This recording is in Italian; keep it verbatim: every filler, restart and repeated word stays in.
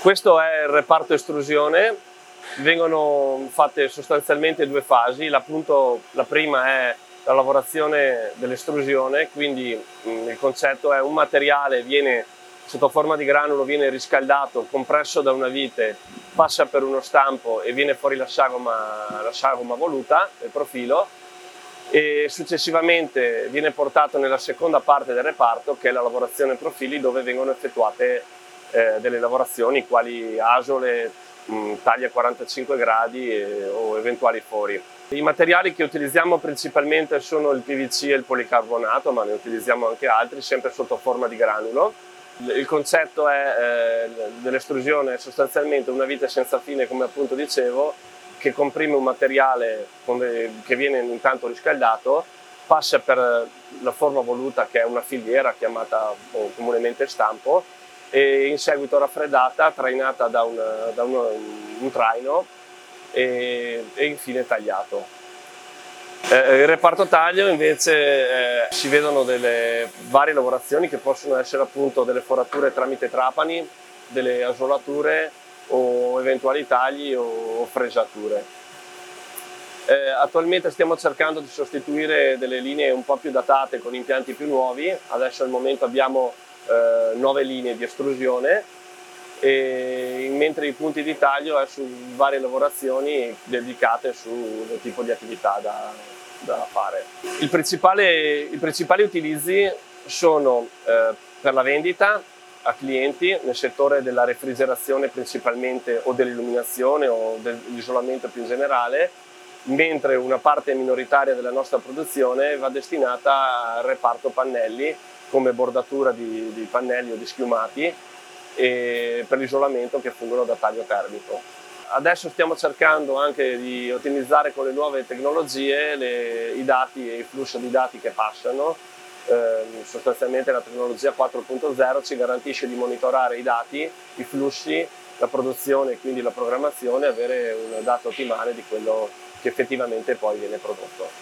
Questo è il reparto estrusione, vengono fatte sostanzialmente due fasi. Appunto, la prima è la lavorazione dell'estrusione, quindi mh, il concetto è un materiale viene sotto forma di granulo, viene riscaldato, compresso da una vite, passa per uno stampo e viene fuori la sagoma, la sagoma voluta, il profilo, e successivamente viene portato nella seconda parte del reparto, che è la lavorazione profili, dove vengono effettuate eh, delle lavorazioni quali asole, mh, taglie a quarantacinque gradi e, o eventuali fori. I materiali che utilizziamo principalmente sono il P V C e il policarbonato, ma ne utilizziamo anche altri, sempre sotto forma di granulo. Il concetto è, eh, dell'estrusione è sostanzialmente una vite senza fine, come appunto dicevo, che comprime un materiale che viene intanto riscaldato, passa per la forma voluta, che è una filiera chiamata comunemente stampo, e in seguito raffreddata, trainata da un, da un, un traino e, e infine tagliato. Eh, il reparto taglio invece eh, si vedono delle varie lavorazioni che possono essere appunto delle forature tramite trapani, delle asolature o eventuali tagli o fresature. Eh, attualmente stiamo cercando di sostituire delle linee un po' più datate con impianti più nuovi. Adesso al momento abbiamo eh, nove linee di estrusione, e mentre i punti di taglio è su varie lavorazioni dedicate sul tipo di attività da, da fare. Il principale, I principali utilizzi sono eh, per la vendita a clienti nel settore della refrigerazione principalmente, o dell'illuminazione o dell'isolamento più in generale, mentre una parte minoritaria della nostra produzione va destinata al reparto pannelli, come bordatura di, di pannelli o di schiumati, e per l'isolamento, che fungono da taglio termico. Adesso stiamo cercando anche di ottimizzare con le nuove tecnologie le, i dati e il flusso di dati che passano. Eh, sostanzialmente la tecnologia quattro punto zero ci garantisce di monitorare i dati, i flussi, la produzione e quindi la programmazione, e avere un dato ottimale di quello che effettivamente poi viene prodotto.